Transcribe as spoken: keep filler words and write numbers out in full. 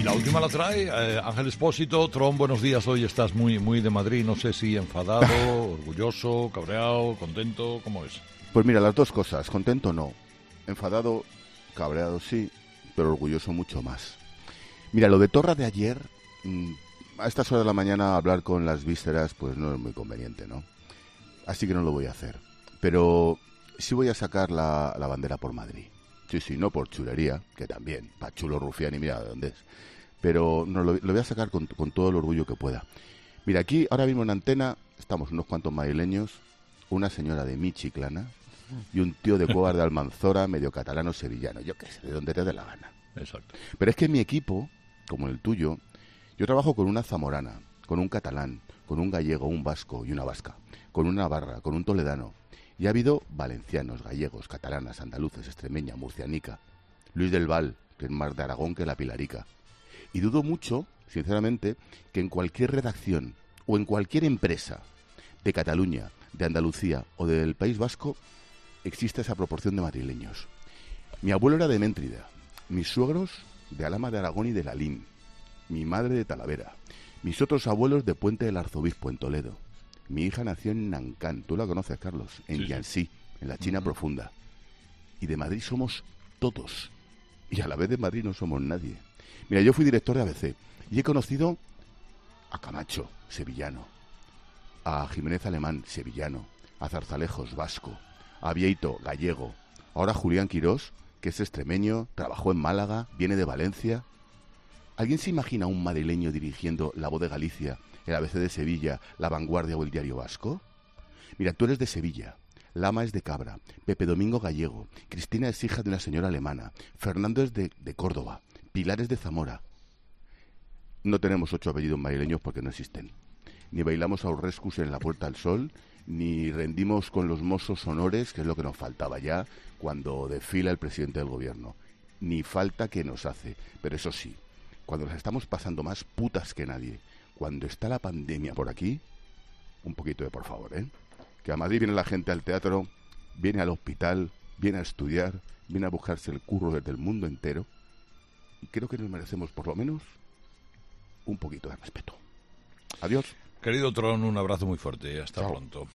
La última la trae eh, Ángel Expósito. Tron, buenos días. Hoy estás muy, muy de Madrid. No sé si enfadado, orgulloso, cabreado, contento. ¿Cómo es? Pues mira, las dos cosas. Contento no. Enfadado, cabreado sí, pero orgulloso mucho más. Mira, lo de Torra de ayer, mmm, a estas horas de la mañana hablar con las vísceras pues no es muy conveniente, ¿no? Así que no lo voy a hacer. Pero sí voy a sacar la, la bandera por Madrid. Sí, sí, no por chulería, que también, pa' chulo rufián y mira de dónde es. Pero no, lo, lo voy a sacar con, con todo el orgullo que pueda. Mira, aquí ahora mismo en antena estamos unos cuantos madrileños, una señora de mi Chiclana y un tío de Cuevas de Almanzora, medio catalano sevillano. Yo qué sé, de donde te dé la gana. Exacto. Pero es que en mi equipo, como el tuyo, yo trabajo con una zamorana, con un catalán, con un gallego, un vasco y una vasca, con una navarra, con un toledano. Y ha habido valencianos, gallegos, catalanas, andaluces, extremeña, murcianica, Luis del Val, que es más de Aragón que la Pilarica. Y dudo mucho, sinceramente, que en cualquier redacción o en cualquier empresa de Cataluña, de Andalucía o del País Vasco exista esa proporción de madrileños. Mi abuelo era de Méntrida, mis suegros de Alhama de Aragón y de Lalín, mi madre de Talavera, mis otros abuelos de Puente del Arzobispo en Toledo. Mi hija nació en Nancán, tú la conoces, Carlos, en Sí, Yansi, sí. en la China Uh-huh. profunda. Y de Madrid somos todos. Y a la vez de Madrid no somos nadie. Mira, yo fui director de A B C y he conocido a Camacho, sevillano, a Jiménez Alemán, sevillano, a Zarzalejos, vasco, a Vieito, gallego, ahora Julián Quirós, que es extremeño, trabajó en Málaga, viene de Valencia. ¿Alguien se imagina a un madrileño dirigiendo La Voz de Galicia, el A B C de Sevilla, La Vanguardia o el Diario Vasco? Mira, tú eres de Sevilla, Lama es de Cabra, Pepe Domingo gallego, Cristina es hija de una señora alemana, Fernando es de, de Córdoba, Pilar es de Zamora. No tenemos ocho apellidos madrileños porque no existen. Ni bailamos a Urrescus en la Puerta al Sol, ni rendimos con los mozos honores, que es lo que nos faltaba ya cuando desfila el presidente del gobierno. Ni falta que nos hace. Pero eso sí, cuando las estamos pasando más putas que nadie, cuando está la pandemia por aquí, un poquito de por favor, ¿eh? Que a Madrid viene la gente al teatro, viene al hospital, viene a estudiar, viene a buscarse el curro desde el mundo entero. Y creo que nos merecemos por lo menos un poquito de respeto. Adiós. Querido Tron, un abrazo muy fuerte. Hasta Chao. pronto.